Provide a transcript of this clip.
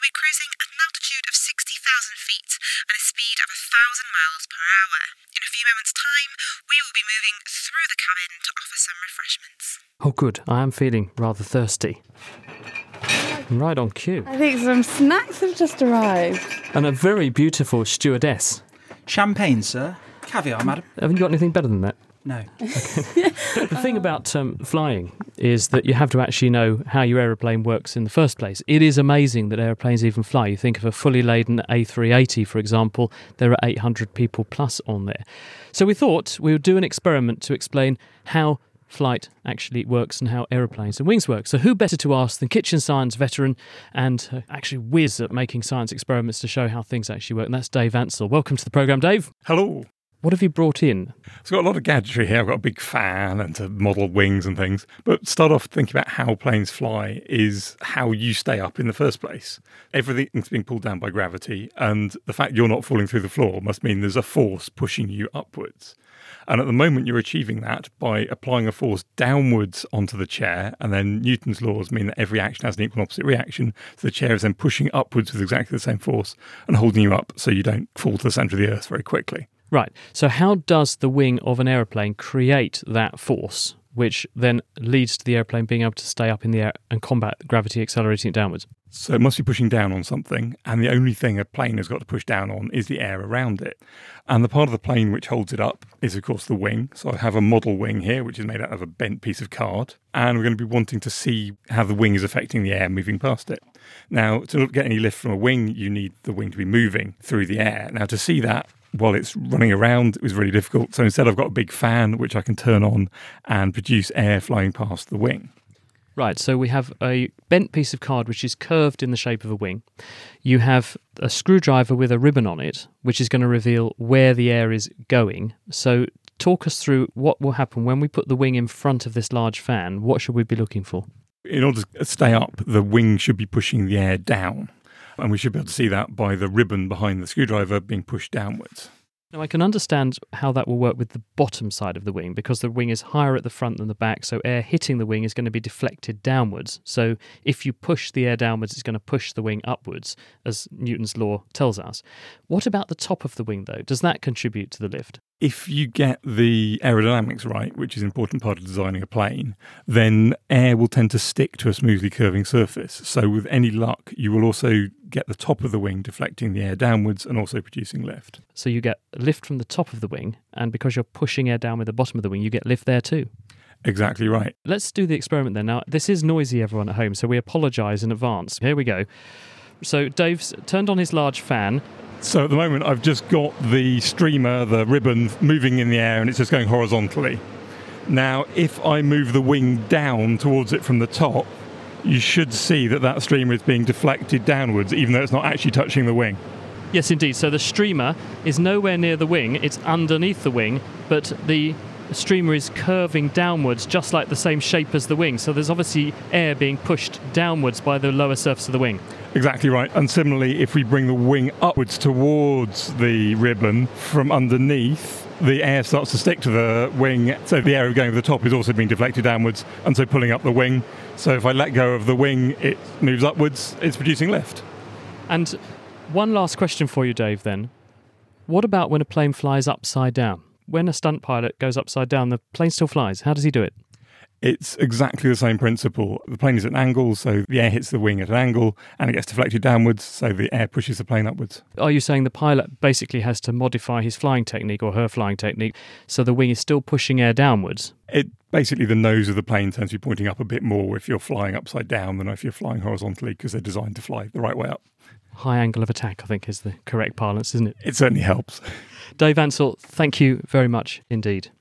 will be cruising at an altitude of 60,000 feet and a speed of 1,000 miles per hour. In a few moments' time, we will be moving through the cabin to offer some refreshments. Oh, good. I am feeling rather thirsty. Right on cue. I think some snacks have just arrived. And a very beautiful stewardess. Champagne, sir. Caviar, madam. Haven't you got anything better than that? No. The thing about flying is that you have to actually know how your aeroplane works in the first place. It is amazing that aeroplanes even fly. You think of a fully laden A380, for example, there are 800 people plus on there. So we thought we would do an experiment to explain how flight actually works and how aeroplanes and wings work. So who better to ask than kitchen science veteran and actually whiz at making science experiments to show how things actually work, and that's Dave Ansell. Welcome to the programme, Dave. Hello. What have you brought in? I've got a lot of gadgetry here. I've got a big fan and to model wings and things. But start off thinking about how planes fly is how you stay up in the first place. Everything's being pulled down by gravity, and the fact you're not falling through the floor must mean there's a force pushing you upwards. And at the moment, you're achieving that by applying a force downwards onto the chair, and then Newton's laws mean that every action has an equal and opposite reaction. So the chair is then pushing upwards with exactly the same force and holding you up so you don't fall to the centre of the earth very quickly. Right, so how does the wing of an aeroplane create that force, which then leads to the aeroplane being able to stay up in the air and combat gravity accelerating it downwards? So it must be pushing down on something, and the only thing a plane has got to push down on is the air around it. And the part of the plane which holds it up is, of course, the wing. So I have a model wing here, which is made out of a bent piece of card, and we're going to be wanting to see how the wing is affecting the air moving past it. Now, to get any lift from a wing, you need the wing to be moving through the air. Now, to see that while it's running around, it was really difficult. So instead, I've got a big fan, which I can turn on and produce air flying past the wing. Right, so we have a bent piece of card which is curved in the shape of a wing. You have a screwdriver with a ribbon on it, which is going to reveal where the air is going. So talk us through what will happen when we put the wing in front of this large fan. What should we be looking for? In order to stay up, the wing should be pushing the air down. And we should be able to see that by the ribbon behind the screwdriver being pushed downwards. Now, I can understand how that will work with the bottom side of the wing, because the wing is higher at the front than the back, so air hitting the wing is going to be deflected downwards. So if you push the air downwards, it's going to push the wing upwards, as Newton's law tells us. What about the top of the wing, though? Does that contribute to the lift? If you get the aerodynamics right, which is an important part of designing a plane, then air will tend to stick to a smoothly curving surface. So with any luck, you will also get the top of the wing deflecting the air downwards and also producing lift. So you get lift from the top of the wing, and because you're pushing air down with the bottom of the wing, you get lift there too. Exactly right. Let's do the experiment then. Now, this is noisy, everyone at home, so we apologise in advance. Here we go. So Dave's turned on his large fan. So at the moment, I've just got the streamer, the ribbon, moving in the air, and it's just going horizontally. Now, if I move the wing down towards it from the top, you should see that that streamer is being deflected downwards, even though it's not actually touching the wing. Yes, indeed. So the streamer is nowhere near the wing. It's underneath the wing, but the streamer is curving downwards, just like the same shape as the wing. So there's obviously air being pushed downwards by the lower surface of the wing. Exactly right. And similarly, if we bring the wing upwards towards the ribbon from underneath, the air starts to stick to the wing. So the air going over the top is also being deflected downwards and so pulling up the wing. So if I let go of the wing, it moves upwards. It's producing lift. And one last question for you, Dave, then. What about when a plane flies upside down? When a stunt pilot goes upside down, the plane still flies. How does he do it? It's exactly the same principle. The plane is at an angle, so the air hits the wing at an angle, and it gets deflected downwards, so the air pushes the plane upwards. Are you saying the pilot basically has to modify his flying technique or her flying technique so the wing is still pushing air downwards? Basically, the nose of the plane tends to be pointing up a bit more if you're flying upside down than if you're flying horizontally, because they're designed to fly the right way up. High angle of attack, I think, is the correct parlance, isn't it? It certainly helps. Dave Ansell, thank you very much indeed.